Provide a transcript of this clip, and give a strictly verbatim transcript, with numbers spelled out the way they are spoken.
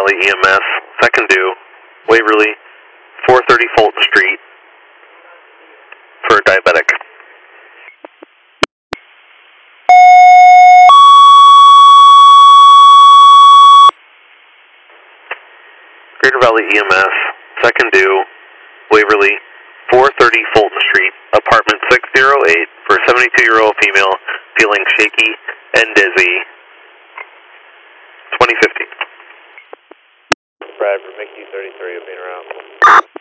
Valley E M S, second due, Waverly, four thirty Fulton Street, for a diabetic. Greater Valley E M S, second due, Waverly, four thirty Fulton Street, apartment six oh eight, for a seventy-two-year-old female feeling shaky and dizzy. twenty fifty. Bradford, Mickey thirty-three, will be around.